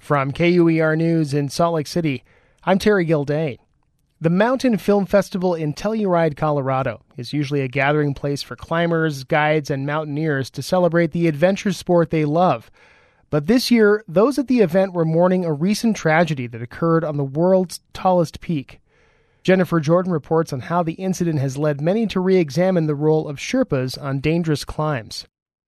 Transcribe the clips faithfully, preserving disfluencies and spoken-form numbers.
From K U E R News in Salt Lake City, I'm Terry Gilday. The Mountain Film Festival in Telluride, Colorado, is usually a gathering place for climbers, guides, and mountaineers to celebrate the adventure sport they love. But this year, those at the event were mourning a recent tragedy that occurred on the world's tallest peak. Jennifer Jordan reports on how the incident has led many to re-examine the role of Sherpas on dangerous climbs.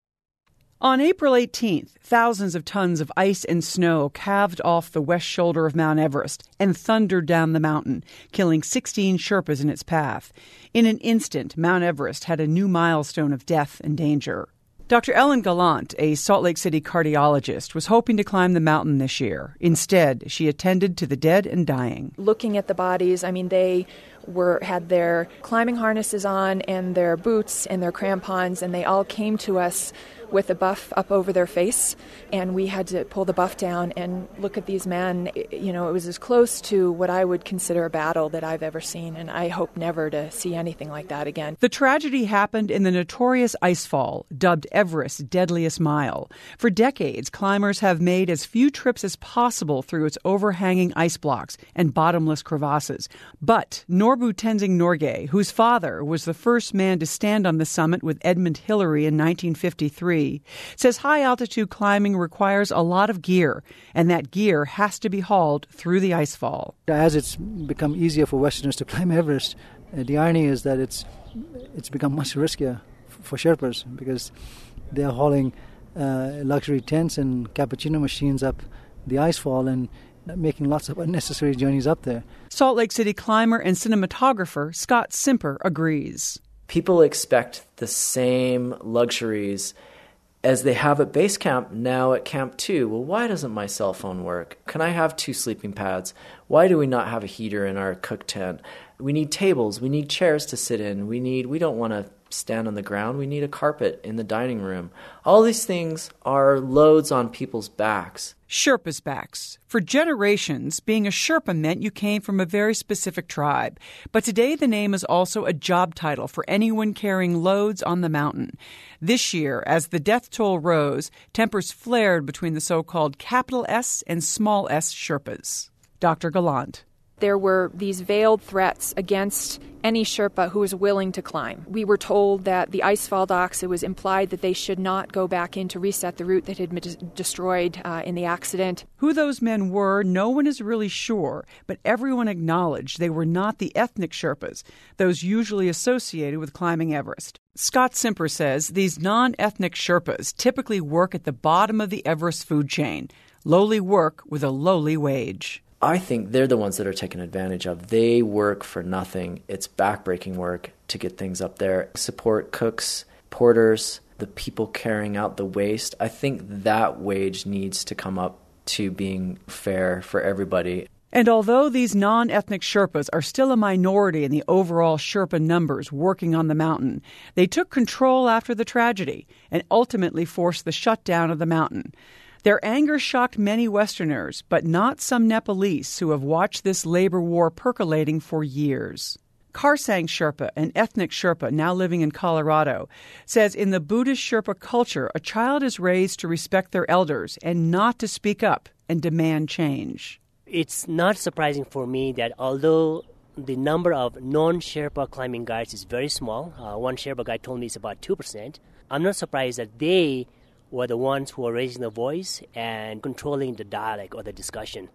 On April eighteenth, thousands of tons of ice and snow calved off the west shoulder of Mount Everest and thundered down the mountain, killing sixteen Sherpas in its path. In an instant, Mount Everest had a new milestone of death and danger. Doctor Ellen Gallant, a Salt Lake City cardiologist, was hoping to climb the mountain this year. Instead, she attended to the dead and dying. Looking at the bodies, I mean, they were had their climbing harnesses on and their boots and their crampons, and they all came to us with a buff up over their face, and we had to pull the buff down and look at these men. You know, it was as close to what I would consider a battle that I've ever seen, and I hope never to see anything like that again. The tragedy happened in the notorious icefall, dubbed Everest's deadliest mile. For decades, climbers have made as few trips as possible through its overhanging ice blocks and bottomless crevasses. But Norbu Tenzing Norgay, whose father was the first man to stand on the summit with Edmund Hillary in nineteen fifty-three, says high-altitude climbing requires a lot of gear, and that gear has to be hauled through the icefall. As it's become easier for Westerners to climb Everest, uh, the irony is that it's it's become much riskier f- for Sherpas because they're hauling uh, luxury tents and cappuccino machines up the icefall and making lots of unnecessary journeys up there. Salt Lake City climber and cinematographer Scott Simper agrees. People expect the same luxuries as they have at base camp now at Camp two. Well, why doesn't my cell phone work? Can I have two sleeping pads? Why do we not have a heater in our cook tent? We need tables. We need chairs to sit in. We need. We don't want to stand on the ground. We need a carpet in the dining room. All these things are loads on people's backs. Sherpa's backs. For generations, being a Sherpa meant you came from a very specific tribe. But today the name is also a job title for anyone carrying loads on the mountain. This year, as the death toll rose, tempers flared between the so-called capital S and small s Sherpas. Doctor Gallant. There were these veiled threats against any Sherpa who was willing to climb. We were told that the icefall docks, it was implied that they should not go back in to reset the route that had been de- destroyed uh, in the accident. Who those men were, no one is really sure, but everyone acknowledged they were not the ethnic Sherpas, those usually associated with climbing Everest. Scott Simper says these non-ethnic Sherpas typically work at the bottom of the Everest food chain, lowly work with a lowly wage. I think they're the ones that are taken advantage of. They work for nothing. It's backbreaking work to get things up there. Support cooks, porters, the people carrying out the waste. I think that wage needs to come up to being fair for everybody. And although these non-ethnic Sherpas are still a minority in the overall Sherpa numbers working on the mountain, they took control after the tragedy and ultimately forced the shutdown of the mountain. Their anger shocked many Westerners, but not some Nepalese who have watched this labor war percolating for years. Karsang Sherpa, an ethnic Sherpa now living in Colorado, says in the Buddhist Sherpa culture, a child is raised to respect their elders and not to speak up and demand change. It's not surprising for me that although the number of non-Sherpa climbing guides is very small, uh, one Sherpa guide told me it's about two percent, I'm not surprised that they were the ones who were raising the voice and controlling the dialogue or the discussion,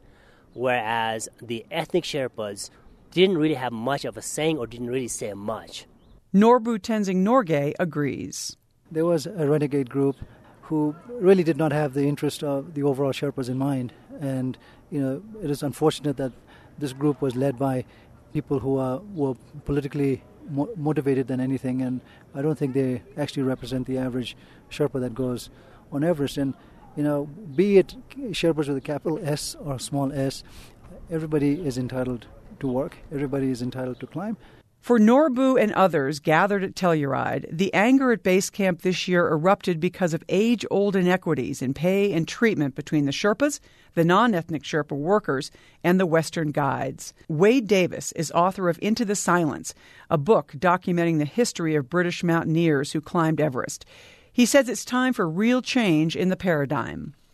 whereas the ethnic Sherpas didn't really have much of a saying or didn't really say much. Norbu Tenzing Norgay agrees. There was a renegade group who really did not have the interest of the overall Sherpas in mind, and you know it is unfortunate that this group was led by people who are were politically mo- motivated than anything, and I don't think they actually represent the average Sherpa that goes on Everest. And you know, be it Sherpas with a capital S or a small s, everybody is entitled to work. Everybody is entitled to climb. For Norbu and others gathered at Telluride, the anger at base camp this year erupted because of age-old inequities in pay and treatment between the Sherpas, the non-ethnic Sherpa workers, and the Western guides. Wade Davis is author of Into the Silence, a book documenting the history of British mountaineers who climbed Everest. He says it's time for real change in the paradigm.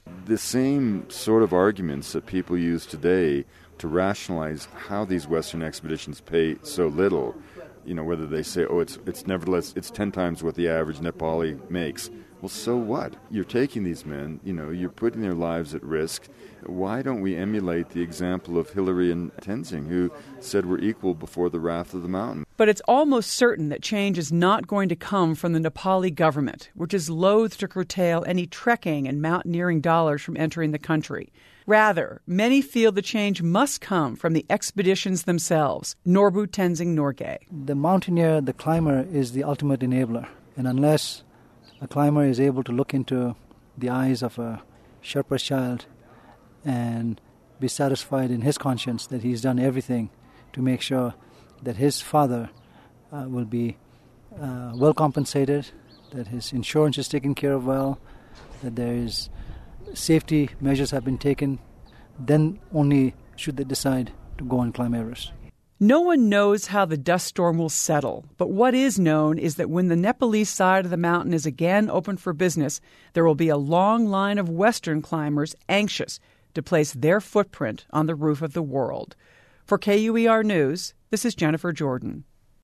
The same sort of arguments that people use today to rationalize how these Western expeditions pay so little, you know, whether they say, oh, it's it's nevertheless, it's ten times what the average Nepali makes. Well, so what? You're taking these men, you know, you're putting their lives at risk. Why don't we emulate the example of Hillary and Tenzing, who said we're equal before the wrath of the mountain? But it's almost certain that change is not going to come from the Nepali government, which is loath to curtail any trekking and mountaineering dollars from entering the country. Rather, many feel the change must come from the expeditions themselves. Norbu Tenzing Norgay. The mountaineer, the climber, is the ultimate enabler. And unless a climber is able to look into the eyes of a Sherpa's child and be satisfied in his conscience that he's done everything to make sure that his father uh, will be uh, well compensated, that his insurance is taken care of well, that there is safety measures have been taken, then only should they decide to go and climb Everest. No one knows how the dust storm will settle, but what is known is that when the Nepalese side of the mountain is again open for business, there will be a long line of Western climbers anxious to place their footprint on the roof of the world. For K U E R News, this is Jennifer Jordan.